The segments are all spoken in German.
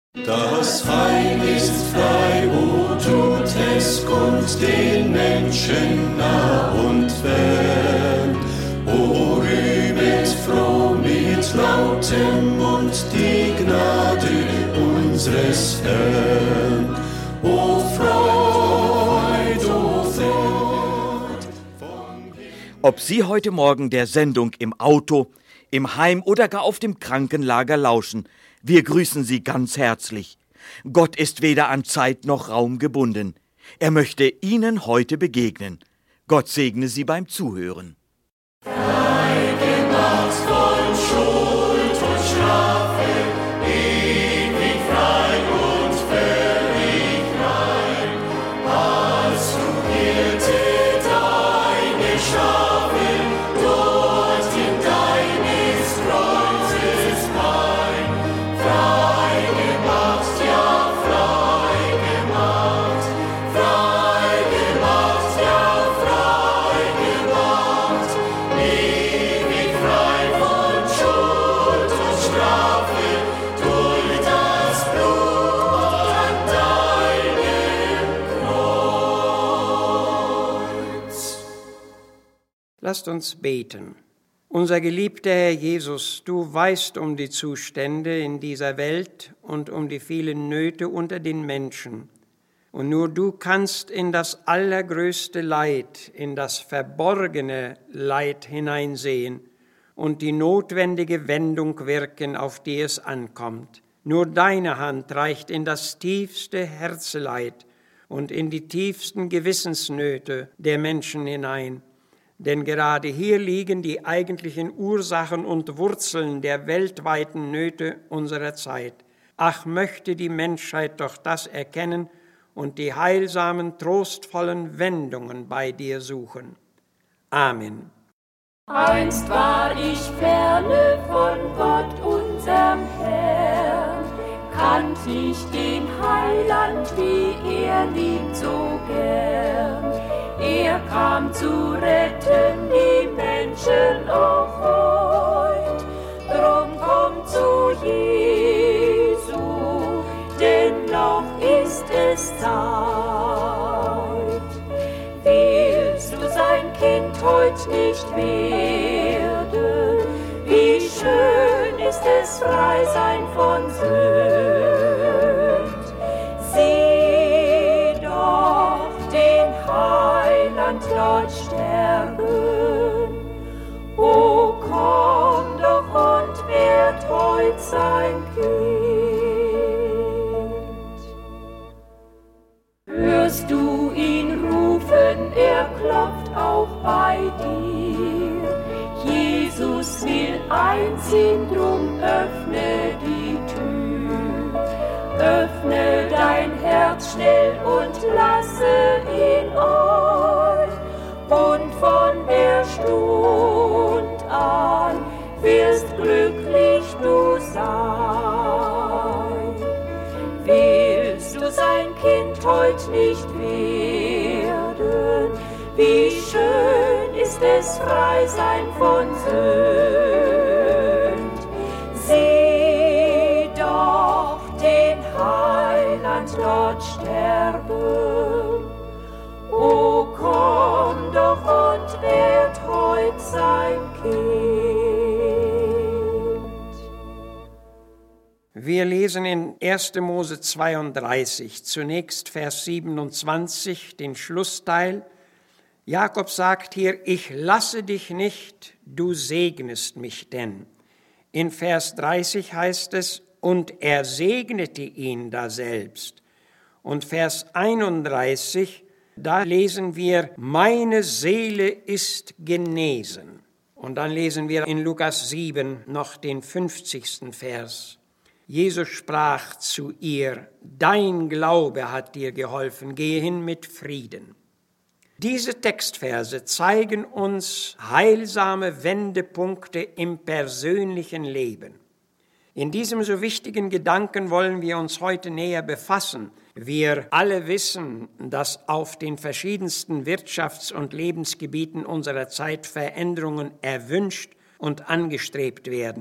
Das Heil ist frei, o tut es kund den Menschen nah und fern. O rühmet froh mit lautem Mund die Gnade unseres Herrn. O Freud, o Freud. Ob Sie heute Morgen der Sendung im Auto, im Heim oder gar auf dem Krankenlager lauschen, wir grüßen Sie ganz herzlich. Gott ist weder an Zeit noch Raum gebunden. Er möchte Ihnen heute begegnen. Gott segne Sie beim Zuhören. Frei gemacht von Schuld und Strafe, ewig frei und völlig rein, hast du hirtet deine Schafe, dort in deines Kreuzes Bein. Frei gemacht, ja frei gemacht, ja frei gemacht, ewig frei von Schuld und Strafe, durch das Blut an deinem Kreuz. Lasst uns beten. Unser geliebter Herr Jesus, du weißt um die Zustände in dieser Welt und um die vielen Nöte unter den Menschen. Und nur du kannst in das allergrößte Leid, in das verborgene Leid hineinsehen und die notwendige Wendung wirken, auf die es ankommt. Nur deine Hand reicht in das tiefste Herzeleid und in die tiefsten Gewissensnöte der Menschen hinein. Denn gerade hier liegen die eigentlichen Ursachen und Wurzeln der weltweiten Nöte unserer Zeit. Ach, möchte die Menschheit doch das erkennen und die heilsamen, trostvollen Wendungen bei dir suchen. Amen. Einst war ich ferne von Gott, unserem Herrn, kannt ich den Heiland, wie er liebt so gern. Er kam zu retten die Menschen auch heut, drum komm zu Jesu, denn noch ist es Zeit. Willst du sein Kind heut nicht werden? Wie schön ist es, frei sein von Sünd. Sieh doch den Heiland dort sterben. O komm doch und werd heut sein Kind. Hörst du ihn rufen, er klopft auch bei dir. Jesus will einziehen, drum öffne die Tür. Öffne dein Herz schnell und lasse ihn ein. Und von der Stund an wirst glücklich du sein. Willst du sein Kind heut nicht werden? Wie schön ist es, frei sein von Sünd. Sieh doch den Heiland dort sterben. O komm doch und werd heut sein Kind. Wir lesen in 1. Mose 32, zunächst Vers 27, den Schlussteil. Jakob sagt hier, ich lasse dich nicht, du segnest mich denn. In Vers 30 heißt es, und er segnete ihn daselbst. Und Vers 31, da lesen wir, meine Seele ist genesen. Und dann lesen wir in Lukas 7 noch den 50. Vers. Jesus sprach zu ihr, dein Glaube hat dir geholfen, gehe hin mit Frieden. Diese Textverse zeigen uns heilsame Wendepunkte im persönlichen Leben. In diesem so wichtigen Gedanken wollen wir uns heute näher befassen. Wir alle wissen, dass auf den verschiedensten Wirtschafts- und Lebensgebieten unserer Zeit Veränderungen erwünscht und angestrebt werden.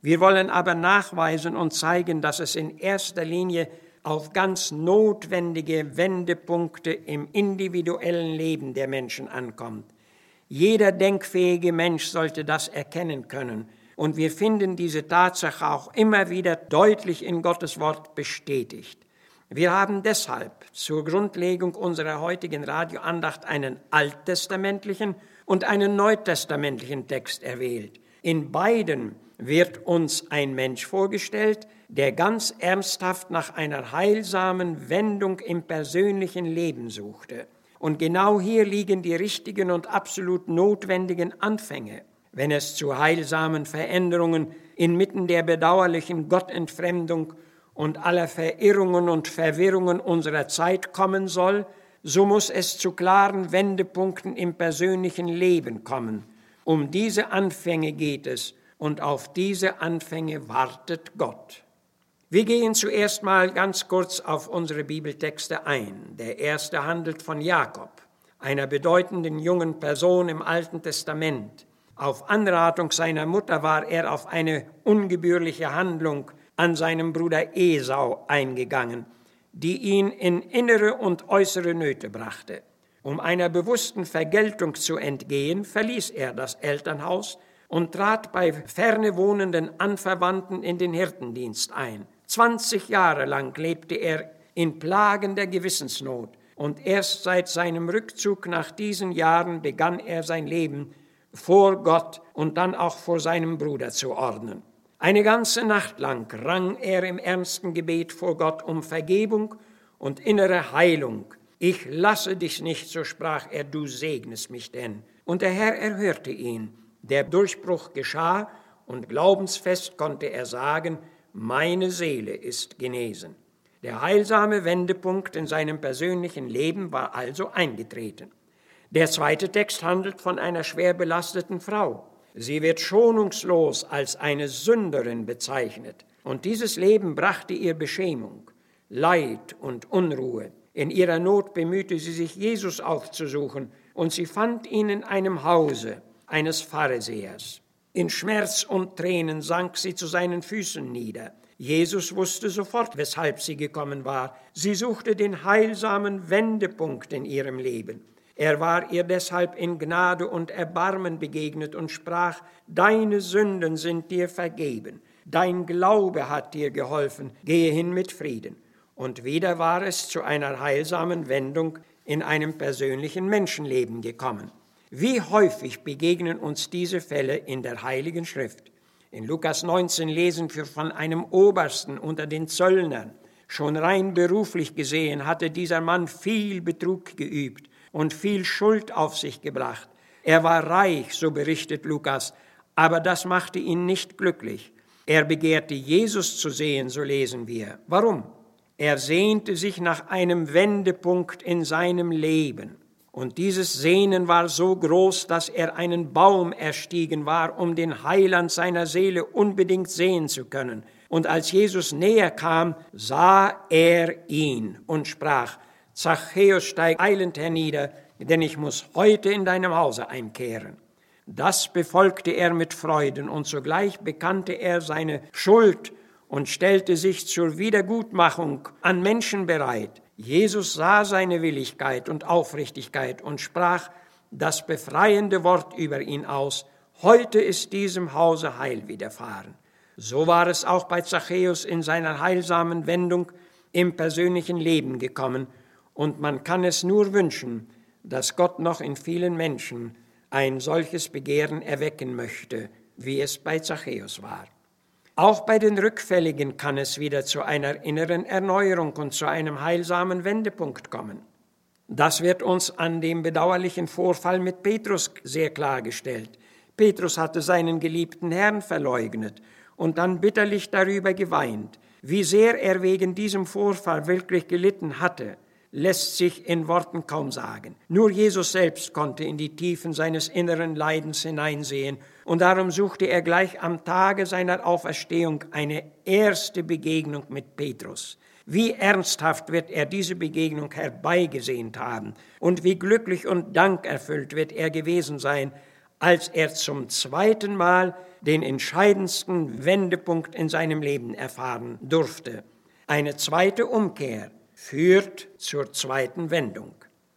Wir wollen aber nachweisen und zeigen, dass es in erster Linie auf ganz notwendige Wendepunkte im individuellen Leben der Menschen ankommt. Jeder denkfähige Mensch sollte das erkennen können. Und wir finden diese Tatsache auch immer wieder deutlich in Gottes Wort bestätigt. Wir haben deshalb zur Grundlegung unserer heutigen Radioandacht einen alttestamentlichen und einen neutestamentlichen Text erwählt. In beiden wird uns ein Mensch vorgestellt, der ganz ernsthaft nach einer heilsamen Wendung im persönlichen Leben suchte. Und genau hier liegen die richtigen und absolut notwendigen Anfänge. Wenn es zu heilsamen Veränderungen inmitten der bedauerlichen Gottentfremdung und aller Verirrungen und Verwirrungen unserer Zeit kommen soll, so muss es zu klaren Wendepunkten im persönlichen Leben kommen. Um diese Anfänge geht es und auf diese Anfänge wartet Gott. Wir gehen zuerst mal ganz kurz auf unsere Bibeltexte ein. Der erste handelt von Jakob, einer bedeutenden jungen Person im Alten Testament. Auf Anratung seiner Mutter war er auf eine ungebührliche Handlung an seinem Bruder Esau eingegangen, die ihn in innere und äußere Nöte brachte. Um einer bewussten Vergeltung zu entgehen, verließ er das Elternhaus und trat bei ferne wohnenden Anverwandten in den Hirtendienst ein. 20 Jahre lang lebte er in plagender Gewissensnot und erst seit seinem Rückzug nach diesen Jahren begann er sein Leben vor Gott und dann auch vor seinem Bruder zu ordnen. Eine ganze Nacht lang rang er im ernsten Gebet vor Gott um Vergebung und innere Heilung. Ich lasse dich nicht, so sprach er, du segnest mich denn. Und der Herr erhörte ihn. Der Durchbruch geschah und glaubensfest konnte er sagen, meine Seele ist genesen. Der heilsame Wendepunkt in seinem persönlichen Leben war also eingetreten. Der zweite Text handelt von einer schwer belasteten Frau. Sie wird schonungslos als eine Sünderin bezeichnet. Und dieses Leben brachte ihr Beschämung, Leid und Unruhe. In ihrer Not bemühte sie sich, Jesus aufzusuchen, und sie fand ihn in einem Hause eines Pharisäers. In Schmerz und Tränen sank sie zu seinen Füßen nieder. Jesus wusste sofort, weshalb sie gekommen war. Sie suchte den heilsamen Wendepunkt in ihrem Leben. Er war ihr deshalb in Gnade und Erbarmen begegnet und sprach, deine Sünden sind dir vergeben, dein Glaube hat dir geholfen, gehe hin mit Frieden. Und wieder war es zu einer heilsamen Wendung in einem persönlichen Menschenleben gekommen. Wie häufig begegnen uns diese Fälle in der Heiligen Schrift? In Lukas 19 lesen wir von einem Obersten unter den Zöllnern. Schon rein beruflich gesehen hatte dieser Mann viel Betrug geübt und viel Schuld auf sich gebracht. Er war reich, so berichtet Lukas, aber das machte ihn nicht glücklich. Er begehrte Jesus zu sehen, so lesen wir. Warum? Er sehnte sich nach einem Wendepunkt in seinem Leben. Und dieses Sehnen war so groß, dass er einen Baum erstiegen war, um den Heiland seiner Seele unbedingt sehen zu können. Und als Jesus näher kam, sah er ihn und sprach, Zachäus, steig eilend hernieder, denn ich muss heute in deinem Hause einkehren. Das befolgte er mit Freuden und sogleich bekannte er seine Schuld und stellte sich zur Wiedergutmachung an Menschen bereit. Jesus sah seine Willigkeit und Aufrichtigkeit und sprach das befreiende Wort über ihn aus, heute ist diesem Hause Heil widerfahren. So war es auch bei Zachäus in seiner heilsamen Wendung im persönlichen Leben gekommen. Und man kann es nur wünschen, dass Gott noch in vielen Menschen ein solches Begehren erwecken möchte, wie es bei Zachäus war. Auch bei den Rückfälligen kann es wieder zu einer inneren Erneuerung und zu einem heilsamen Wendepunkt kommen. Das wird uns an dem bedauerlichen Vorfall mit Petrus sehr klargestellt. Petrus hatte seinen geliebten Herrn verleugnet und dann bitterlich darüber geweint. Wie sehr er wegen diesem Vorfall wirklich gelitten hatte, lässt sich in Worten kaum sagen. Nur Jesus selbst konnte in die Tiefen seines inneren Leidens hineinsehen und darum suchte er gleich am Tage seiner Auferstehung eine erste Begegnung mit Petrus. Wie ernsthaft wird er diese Begegnung herbeigesehnt haben und wie glücklich und dankerfüllt wird er gewesen sein, als er zum zweiten Mal den entscheidendsten Wendepunkt in seinem Leben erfahren durfte. Eine zweite Umkehr führt zur zweiten Wendung.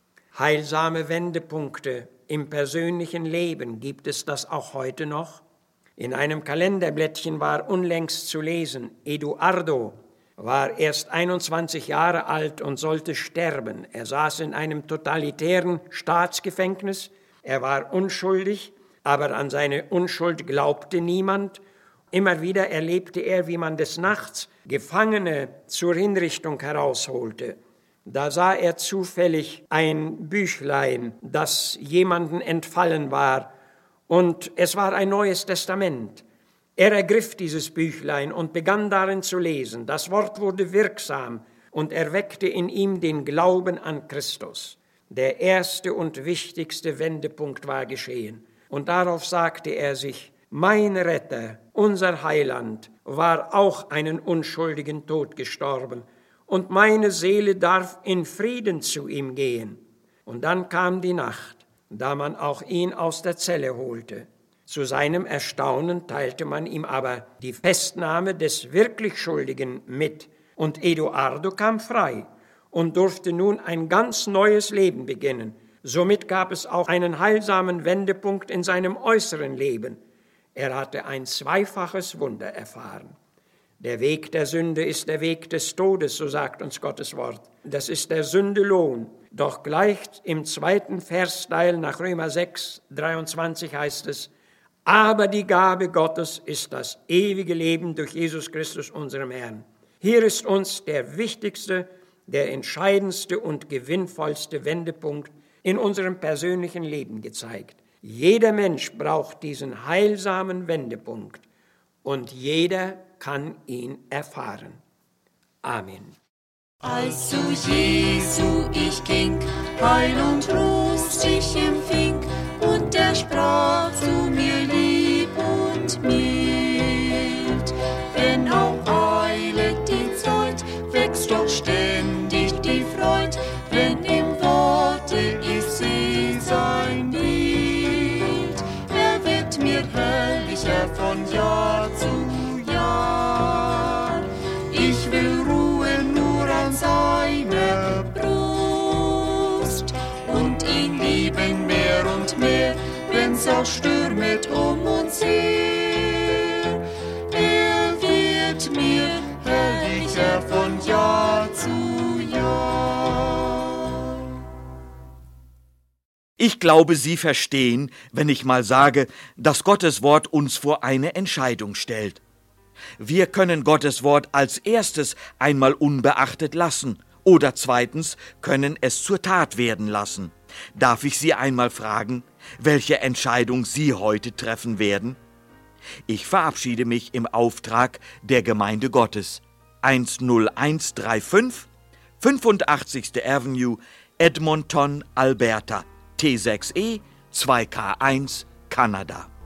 Heilsame Wendepunkte im persönlichen Leben, gibt es das auch heute noch? In einem Kalenderblättchen war unlängst zu lesen, Eduardo war erst 21 Jahre alt und sollte sterben. Er saß in einem totalitären Staatsgefängnis. Er war unschuldig, aber an seine Unschuld glaubte niemand. Immer wieder erlebte er, wie man des Nachts Gefangene zur Hinrichtung herausholte. Da sah er zufällig ein Büchlein, das jemandem entfallen war, und es war ein Neues Testament. Er ergriff dieses Büchlein und begann darin zu lesen. Das Wort wurde wirksam und erweckte in ihm den Glauben an Christus. Der erste und wichtigste Wendepunkt war geschehen. Und darauf sagte er sich, mein Retter, unser Heiland, war auch einen unschuldigen Tod gestorben, und meine Seele darf in Frieden zu ihm gehen. Und dann kam die Nacht, da man auch ihn aus der Zelle holte. Zu seinem Erstaunen teilte man ihm aber die Festnahme des wirklich Schuldigen mit, und Eduardo kam frei und durfte nun ein ganz neues Leben beginnen. Somit gab es auch einen heilsamen Wendepunkt in seinem äußeren Leben. Er hatte ein zweifaches Wunder erfahren. Der Weg der Sünde ist der Weg des Todes, so sagt uns Gottes Wort. Das ist der Sündelohn. Doch gleich im 2. Versteil nach Römer 6, 23 heißt es, aber die Gabe Gottes ist das ewige Leben durch Jesus Christus, unserem Herrn. Hier ist uns der wichtigste, der entscheidendste und gewinnvollste Wendepunkt in unserem persönlichen Leben gezeigt. Jeder Mensch braucht diesen heilsamen Wendepunkt und jeder kann ihn erfahren. Amen. Als zu Jesu ich ging, Heil und Trost ich empfing, und er sprach zu mir lieb und mild. Wenn auch eilet die Zeit, wächst doch ständig die Freud, wenn im Worte ich seh sein Bild. Er wird mir herrlicher von Jahr zu Jahr. Ich will ruhen nur an seiner Brust und ihn lieben mehr und mehr, wenn's auch stürmet um uns her. Er wird mir herrlicher von Jahr zu Jahr. Ich glaube, Sie verstehen, wenn ich mal sage, dass Gottes Wort uns vor eine Entscheidung stellt. Wir können Gottes Wort als erstes einmal unbeachtet lassen oder zweitens können es zur Tat werden lassen. Darf ich Sie einmal fragen, welche Entscheidung Sie heute treffen werden? Ich verabschiede mich im Auftrag der Gemeinde Gottes. 10135, 85. Avenue, Edmonton, Alberta, T6E 2K1, Kanada.